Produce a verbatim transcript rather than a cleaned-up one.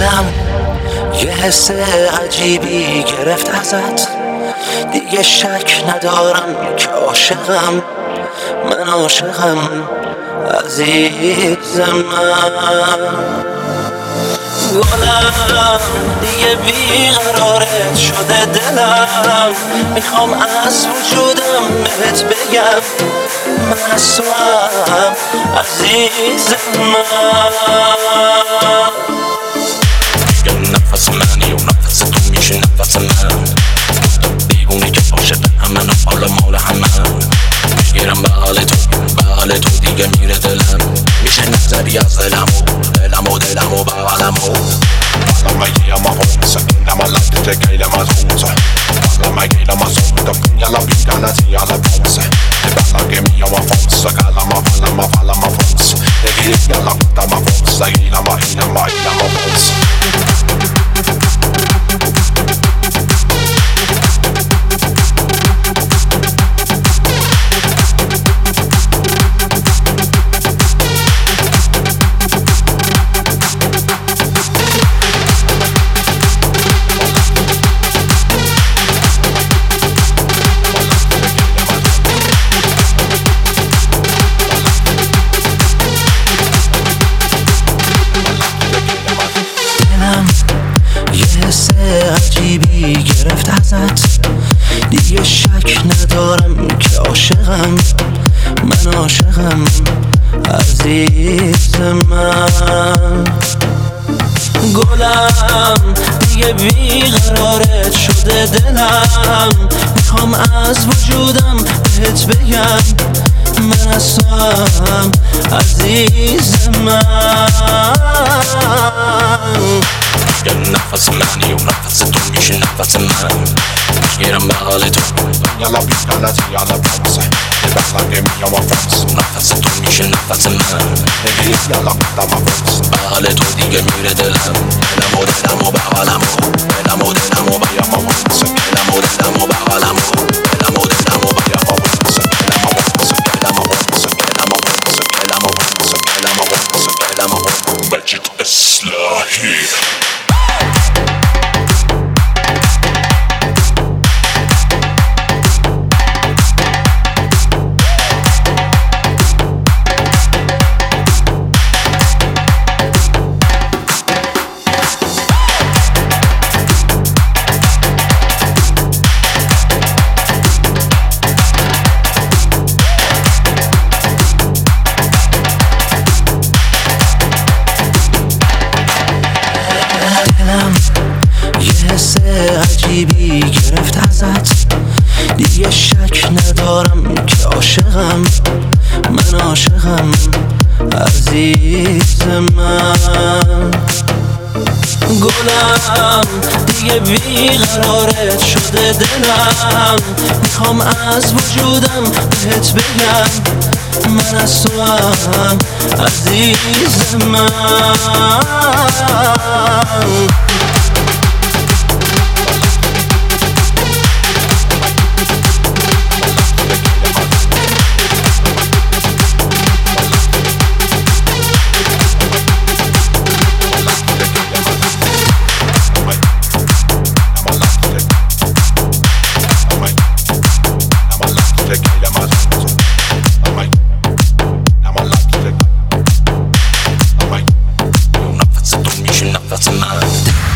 دلم یه حس عجیبی گرفت ازت، دیگه شک ندارم که عاشقم، من عاشقم عزیز من. گلم دیگه بیقرارت شده دلم، میخوام از وجودم بهت بگم من از تو هم عزیز من. نفس منی و نفس تو میشه نفس من، دیوونی که عاشق همه حال مال همه، میگیرم به حال تو به حال تو دیگه میره دلم، میشه نظری از دلم و دلم و دلم و بغلم و Parla mig genom avångelse innan man lagt det till gejlen man rosar. Parla mig genom man sånt och kunga la bilarna till alla bromser. Det ballar gemi om man fånser, kallar man falla man falla man fånser. Det ger jävla skjuta man fånser, gillar man innan man innan man fånser. یه حس عجیبی گرفت ازت، دیگه شک ندارم که عاشقم، من عاشقم عزیز من. گلم دیگه بیقرارت شده دلم، میخوام از وجودم بهت بگم من از تو هم عزیز من. نفس منی و نفس تو میشه نفس من، میگیرم به حال تو Alla bilarna till alla bromser. Det ballar gemi om man fånser. نفس تو میشه نفس من، Det ger jävla skjuta man fånser. به حال تو دیگه میره دلم، دلم و دلم و بغلم و دلم و دلم و Börjar man fånser. دلم و دلم و بغلم و دلم و دلم و Börjar man fånser. Dela man fånser. Dela man fånser. Dela man fånser. Dela man fånser. Dela man fånser. Dela man fånser. Magic Islahi. یه حس عجیبی گرفت ازت، دیگه شک ندارم که عاشقم، من عاشقم عزیز من. گلم دیگه بیقرارت شده دلم، میخوام از وجودم بهت بگم من از تو هم عزیز من. Nafas to میشه نفس من.